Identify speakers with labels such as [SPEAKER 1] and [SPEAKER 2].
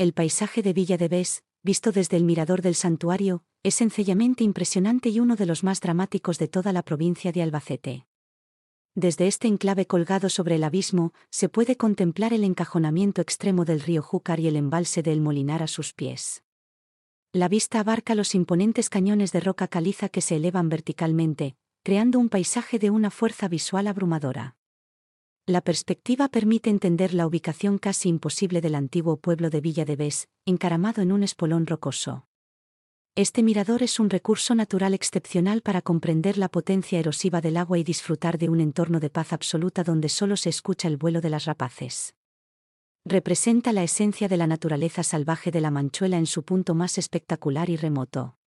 [SPEAKER 1] El paisaje de Villa de Bés, visto desde el mirador del santuario, es sencillamente impresionante y uno de los más dramáticos de toda la provincia de Albacete. Desde este enclave colgado sobre el abismo, se puede contemplar el encajonamiento extremo del río Júcar y el embalse de El Molinar a sus pies. La vista abarca los imponentes cañones de roca caliza que se elevan verticalmente, creando un paisaje de una fuerza visual abrumadora. La perspectiva permite entender la ubicación casi imposible del antiguo pueblo de Villa de Bés, encaramado en un espolón rocoso. Este mirador es un recurso natural excepcional para comprender la potencia erosiva del agua y disfrutar de un entorno de paz absoluta donde solo se escucha el vuelo de las rapaces. Representa la esencia de la naturaleza salvaje de la Manchuela en su punto más espectacular y remoto.